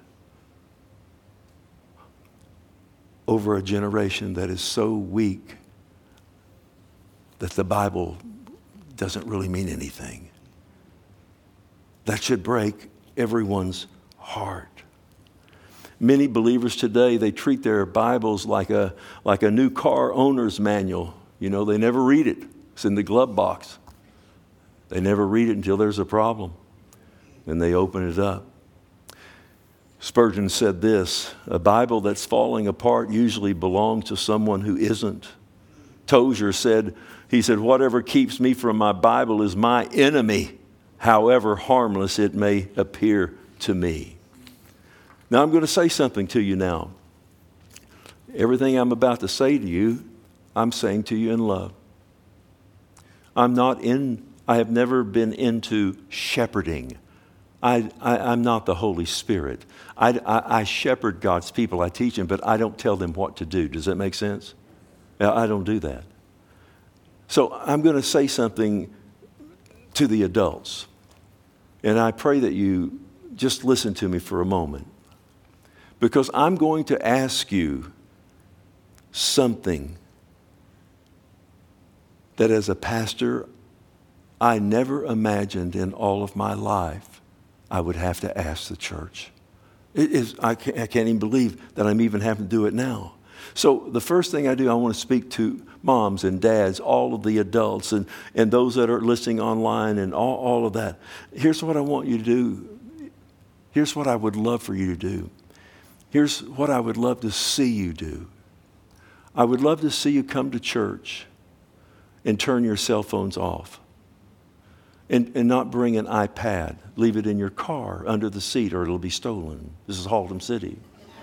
over a generation that is so weak that the Bible doesn't really mean anything. That should break everyone's heart. Many believers today, they treat their Bibles like a new car owner's manual. You know, they never read it. It's in the glove box. They never read it until there's a problem. Then they open it up. Spurgeon said this, a Bible that's falling apart usually belongs to someone who isn't. Tozer said, whatever keeps me from my Bible is my enemy, however harmless it may appear to me. Now I'm going to say something to you now. Everything I'm about to say to you, I'm saying to you in love. I have never been into shepherding. I'm not the Holy Spirit. I shepherd God's people. I teach them, but I don't tell them what to do. Does that make sense? I don't do that. So I'm going to say something to the adults. And I pray that you just listen to me for a moment. Because I'm going to ask you something that as a pastor, I never imagined in all of my life I would have to ask the church. I can't even believe that I'm even having to do it now. So the first thing I do, I want to speak to moms and dads, all of the adults and those that are listening online and all of that. Here's what I want you to do. Here's what I would love for you to do. Here's what I would love to see you do. I would love to see you come to church and turn your cell phones off and not bring an iPad. Leave it in your car under the seat or it'll be stolen. This is Haltom City.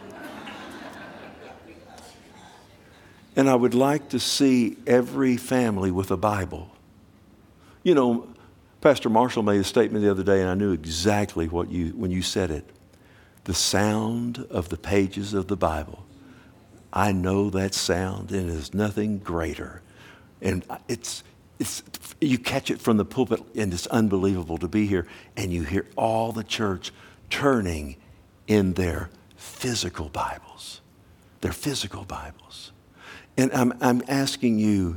And I would like to see every family with a Bible. You know, Pastor Marshall made a statement the other day, and I knew exactly when you said it. The sound of the pages of the Bible. I know that sound, and there's nothing greater. And it's you catch it from the pulpit, and it's unbelievable to be here. And you hear all the church turning in their physical Bibles. Their physical Bibles. And I'm asking you,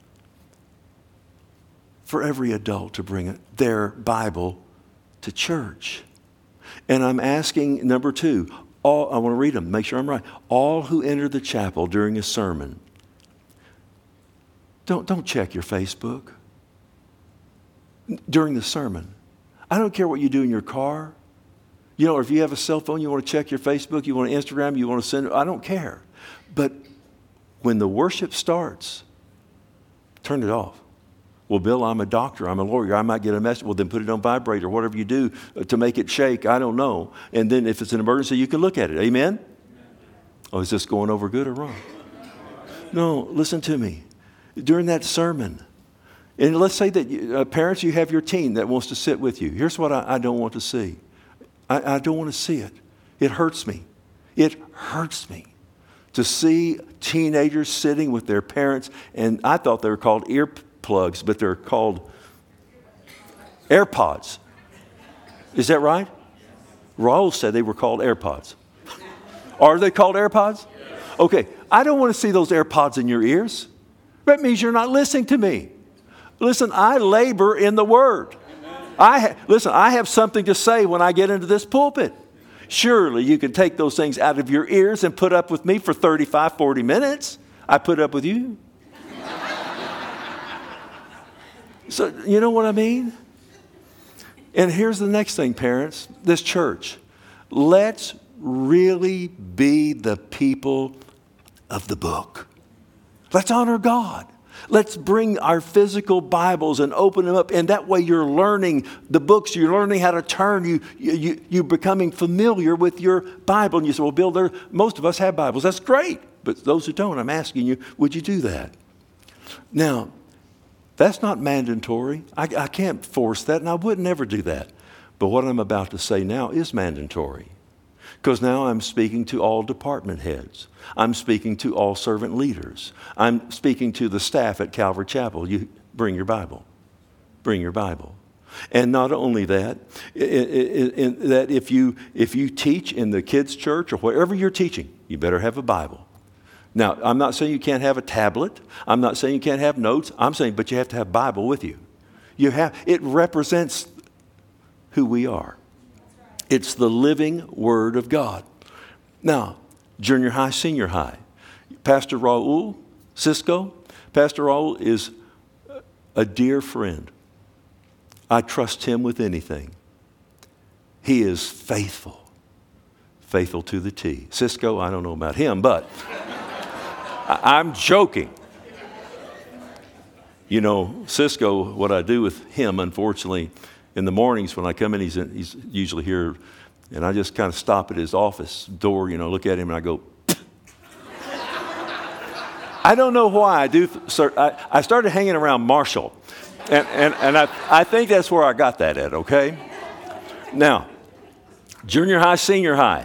for every adult to bring their Bible to church. And I'm asking, number 2, I want to read them, make sure I'm right. All who enter the chapel during a sermon, don't check your Facebook during the sermon. I don't care what you do in your car. You know, or if you have a cell phone, you want to check your Facebook, you want to Instagram, you want to send, I don't care. But when the worship starts, turn it off. Well, Bill, I'm a doctor, I'm a lawyer, I might get a message. Well, then put it on vibrate or whatever you do to make it shake, I don't know. And then if it's an emergency, you can look at it. Amen? Oh, is this going over good or wrong? No, listen to me. During that sermon, and let's say that parents, you have your teen that wants to sit with you. Here's what I don't want to see. I don't want to see it. It hurts me. It hurts me to see teenagers sitting with their parents, and I thought they were called earplugs, but they're called AirPods. Is that right? Raul said they were called AirPods. Are they called AirPods? Okay, I don't want to see those AirPods in your ears. That means you're not listening to me. Listen, I labor in the Word. Listen, I have something to say when I get into this pulpit. Surely you can take those things out of your ears and put up with me for 35, 40 minutes. I put up with you. So, you know what I mean? And here's the next thing, parents. This church, let's really be the people of the book. Let's honor God. Let's bring our physical Bibles and open them up. And that way you're learning the books. You're learning how to turn. You're becoming familiar with your Bible. And you say, well, Bill, most of us have Bibles. That's great. But those who don't, I'm asking you, would you do that? Now, that's not mandatory. I can't force that, and I would never do that. But what I'm about to say now is mandatory. Because now I'm speaking to all department heads. I'm speaking to all servant leaders. I'm speaking to the staff at Calvary Chapel. You bring your Bible. Bring your Bible. And not only that, that if you teach in the kids' church or wherever you're teaching, you better have a Bible. Now, I'm not saying you can't have a tablet. I'm not saying you can't have notes. I'm saying, but you have to have Bible with you. It represents who we are. It's the living Word of God. Now, junior high, senior high. Pastor Raul Cisco, Pastor Raul is a dear friend. I trust him with anything. He is faithful. Faithful to the T. Cisco, I don't know about him, but I'm joking. You know, Cisco, what I do with him, unfortunately, in the mornings when I come in, he's usually here, and I just kind of stop at his office door, look at him, and I go, I don't know why I do. I started hanging around Marshall, and I think that's where I got that at, okay? Now, junior high, senior high.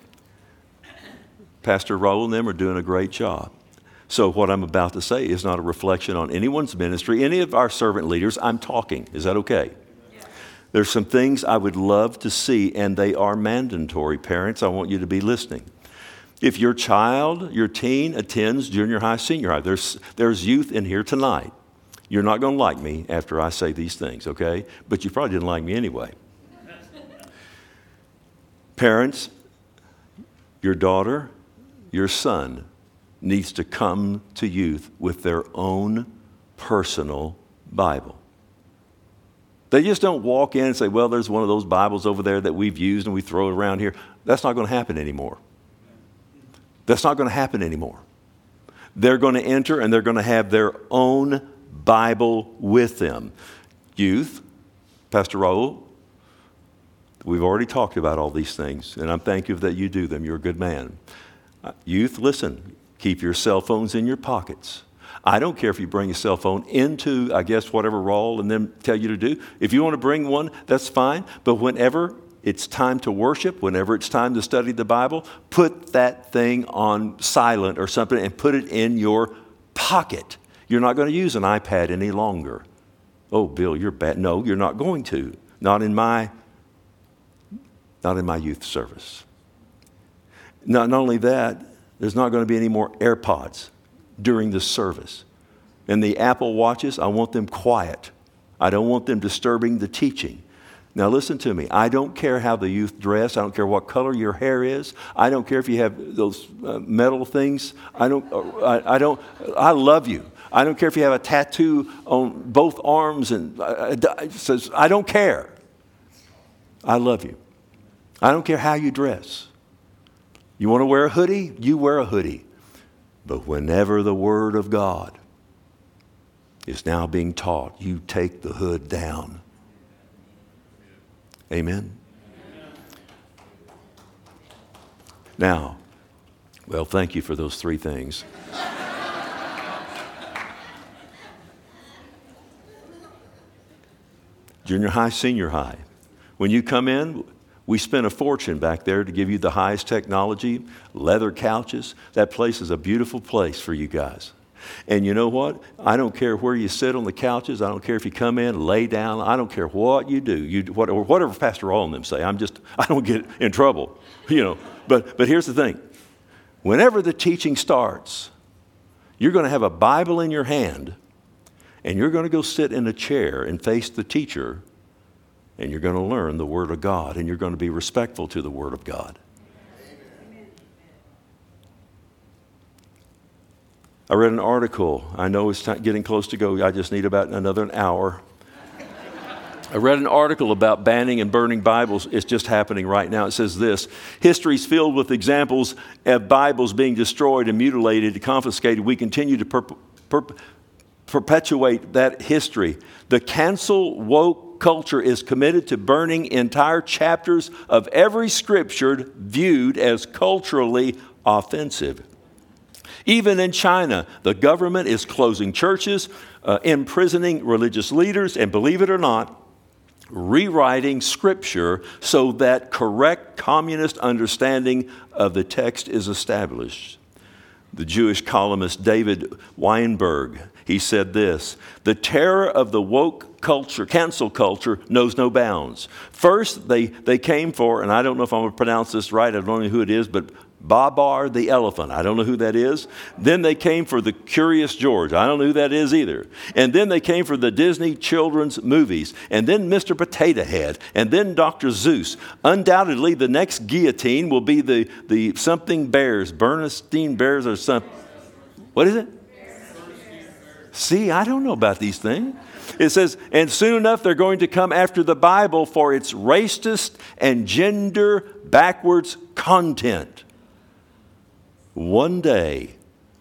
Pastor Raul and them are doing a great job. So what I'm about to say is not a reflection on anyone's ministry, any of our servant leaders. I'm talking. Is that okay? There's some things I would love to see, and they are mandatory. Parents, I want you to be listening. If your child, your teen attends junior high, senior high, there's youth in here tonight. You're not going to like me after I say these things, okay? But you probably didn't like me anyway. Parents, your daughter, your son needs to come to youth with their own personal Bible. They just don't walk in and say, well, there's one of those Bibles over there that we've used and we throw it around here. That's not going to happen anymore. That's not going to happen anymore. They're going to enter and they're going to have their own Bible with them. Youth, Pastor Raul, we've already talked about all these things, and I'm thankful that you do them. You're a good man. Youth, listen, keep your cell phones in your pockets. I don't care if you bring a cell phone into, I guess, whatever role and then tell you to do. If you want to bring one, that's fine. But whenever it's time to worship, whenever it's time to study the Bible, put that thing on silent or something and put it in your pocket. You're not going to use an iPad any longer. Oh, Bill, you're bad. No, you're not going to. Not in my youth service. Not only that, there's not going to be any more AirPods during the service. And the Apple Watches, I want them quiet. I don't want them disturbing the teaching. Now listen to me. I don't care how the youth dress. I don't care what color your hair is. I don't care if you have those metal things. I love you. I don't care if you have a tattoo on both arms and says, I don't care. I love you. I don't care how you dress. You want to wear a hoodie? You wear a hoodie. But whenever the Word of God is now being taught, you take the hood down. Amen? Now, well, thank you for those three things. Junior high, senior high. When you come in, we spent a fortune back there to give you the highest technology, leather couches. That place is a beautiful place for you guys. And you know what? I don't care where you sit on the couches. I don't care if you come in, lay down. I don't care what you do. Whatever Pastor Raul and them say. I don't get in trouble, But here's the thing. Whenever the teaching starts, you're going to have a Bible in your hand, and you're going to go sit in a chair and face the teacher. And you're going to learn the Word of God, and you're going to be respectful to the Word of God. I read an article. I know it's getting close to go. I just need about another hour. I read an article about banning and burning Bibles. It's just happening right now. It says this: history's filled with examples of Bibles being destroyed and mutilated, confiscated. We continue to perpetuate that history. The cancel woke culture is committed to burning entire chapters of every scripture viewed as culturally offensive. Even in China, the government is closing churches, imprisoning religious leaders, and believe it or not, rewriting scripture so that correct communist understanding of the text is established. The Jewish columnist David Weinberg, he said this: the terror of the woke culture, cancel culture, knows no bounds. First, they came for, and I don't know if I'm going to pronounce this right, I don't know who it is, but Babar the elephant. I don't know who that is. Then they came for the Curious George. I don't know who that is either. And then they came for the Disney children's movies. And then Mr. Potato Head. And then Dr. Zeus. Undoubtedly, the next guillotine will be the something bears. Bernstein Bears or something. What is it? See, I don't know about these things. It says, and soon enough they're going to come after the Bible for its racist and gender backwards content. One day,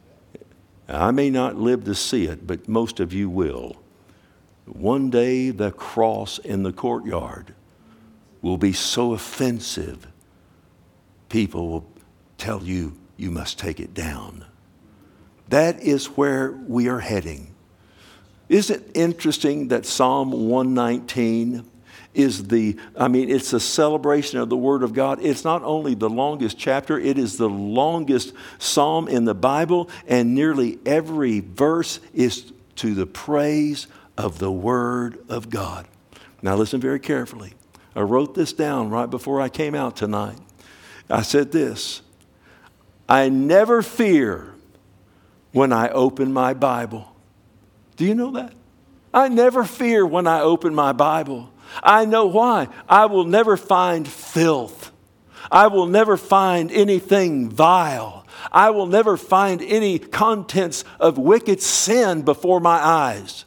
I may not live to see it, but most of you will. One day the cross in the courtyard will be so offensive, people will tell you, you must take it down. That is where we are heading. Isn't it interesting that Psalm 119 is it's a celebration of the Word of God. It's not only the longest chapter, it is the longest psalm in the Bible, and nearly every verse is to the praise of the Word of God. Now listen very carefully. I wrote this down right before I came out tonight. I said this: I never fear when I open my Bible. Do you know that? I never fear when I open my Bible. I know why. I will never find filth. I will never find anything vile. I will never find any contents of wicked sin before my eyes.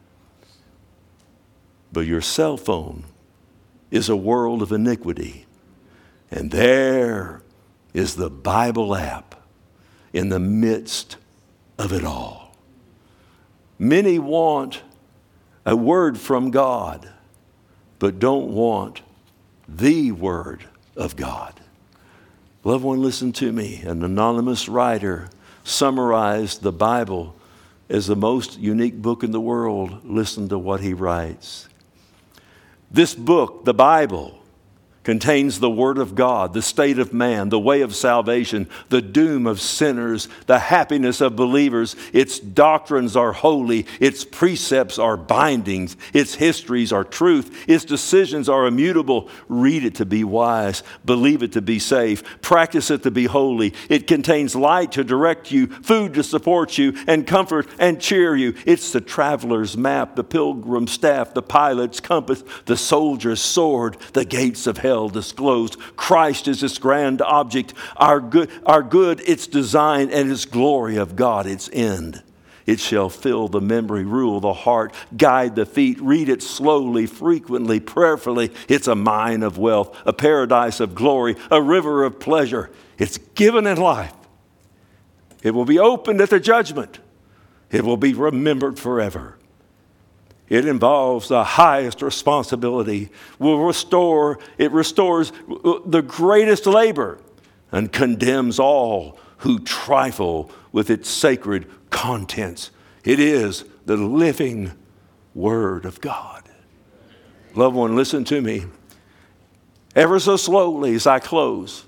But your cell phone is a world of iniquity. And there is the Bible app in the midst of it all. Many want a word from God, but don't want the Word of God. Loved one, listen to me. An anonymous writer summarized the Bible as the most unique book in the world. Listen to what he writes. This book, the Bible, contains the Word of God, the state of man, the way of salvation, the doom of sinners, the happiness of believers. Its doctrines are holy. Its precepts are bindings. Its histories are truth. Its decisions are immutable. Read it to be wise. Believe it to be safe. Practice it to be holy. It contains light to direct you, food to support you, and comfort and cheer you. It's the traveler's map, the pilgrim's staff, the pilot's compass, the soldier's sword, the gates of hell disclosed. Christ is its grand object, our good, its design, and its glory of God, its end. It shall fill the memory, rule the heart, guide the feet. Read it slowly, frequently, prayerfully. It's a mine of wealth, a paradise of glory, a river of pleasure. It's given in life. It will be opened at the judgment. It will be remembered forever. It involves the highest responsibility. It restores the greatest labor and condemns all who trifle with its sacred contents. It is the living Word of God. Loved one, listen to me. Ever so slowly as I close,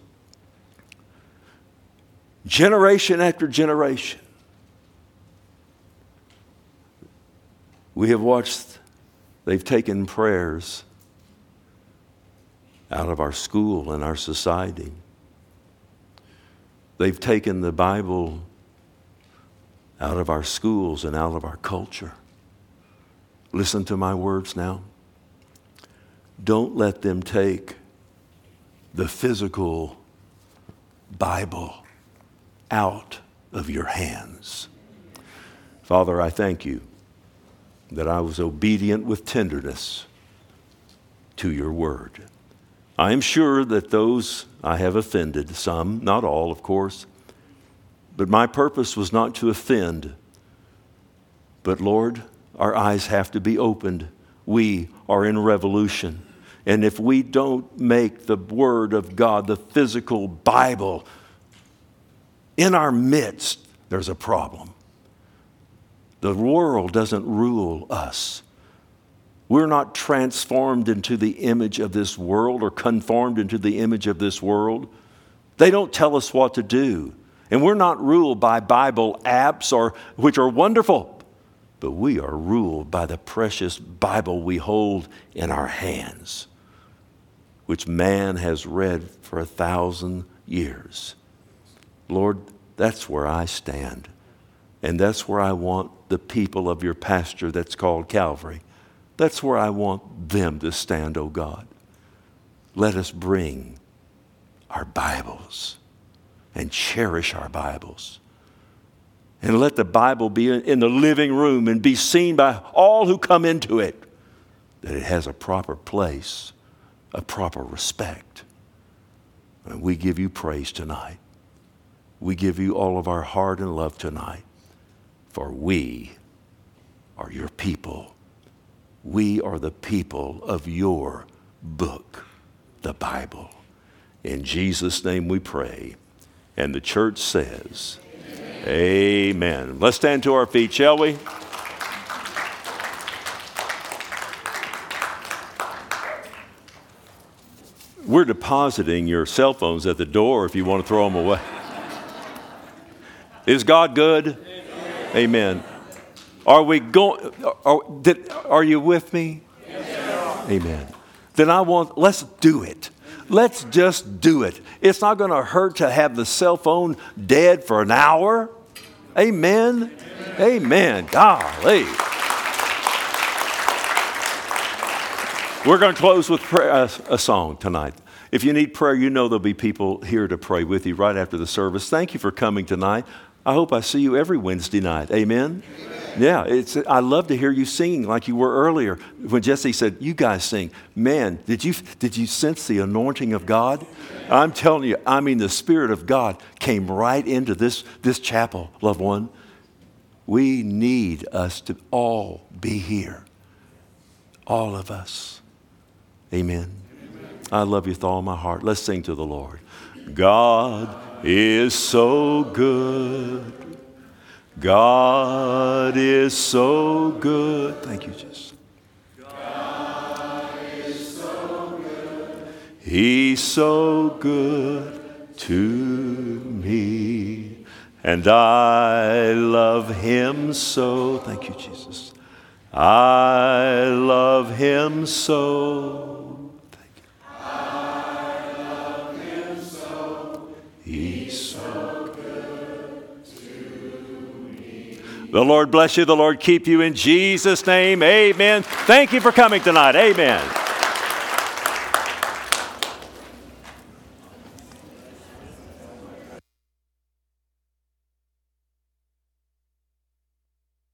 generation after generation, we have watched, they've taken prayers out of our school and our society. They've taken the Bible out of our schools and out of our culture. Listen to my words now. Don't let them take the physical Bible out of your hands. Father, I thank you that I was obedient with tenderness to your word. I am sure that those I have offended, some, not all, of course, but my purpose was not to offend. But Lord, our eyes have to be opened. We are in revolution. And if we don't make the Word of God, the physical Bible, in our midst, there's a problem. The world doesn't rule us. We're not transformed into the image of this world or conformed into the image of this world. They don't tell us what to do. And we're not ruled by Bible apps, which are wonderful, but we are ruled by the precious Bible we hold in our hands, which man has read for 1,000 years. Lord, that's where I stand. And that's where I want the people of your pasture that's called Calvary. That's where I want them to stand, oh God. Let us bring our Bibles and cherish our Bibles. And let the Bible be in the living room and be seen by all who come into it, that it has a proper place, a proper respect. And we give you praise tonight. We give you all of our heart and love tonight. For we are your people. We are the people of your book, the Bible. In Jesus' name we pray. And the church says, Amen. Let's stand to our feet, shall we? We're depositing your cell phones at the door if you want to throw them away. Is God good? Amen. Are we going? Are you with me? Yes. Amen. Then let's do it. Let's just do it. It's not going to hurt to have the cell phone dead for an hour. Amen. Amen. Golly. We're going to close with a song tonight. If you need prayer, you know there'll be people here to pray with you right after the service. Thank you for coming tonight. I hope I see you every Wednesday night. Amen? Yeah, I love to hear you singing like you were earlier. When Jesse said, you guys sing. Man, did you sense the anointing of God? I'm telling you, the Spirit of God came right into this chapel, loved one. We need us to all be here. All of us. Amen. I love you with all my heart. Let's sing to the Lord. God is so good. God is so good. Thank you, Jesus. God is so good. He's so good to me. And I love him so. Thank you, Jesus. I love him so. Thank you. I love him so. He's so good to me. The Lord bless you. The Lord keep you in Jesus' name. Amen. Thank you for coming tonight. Amen.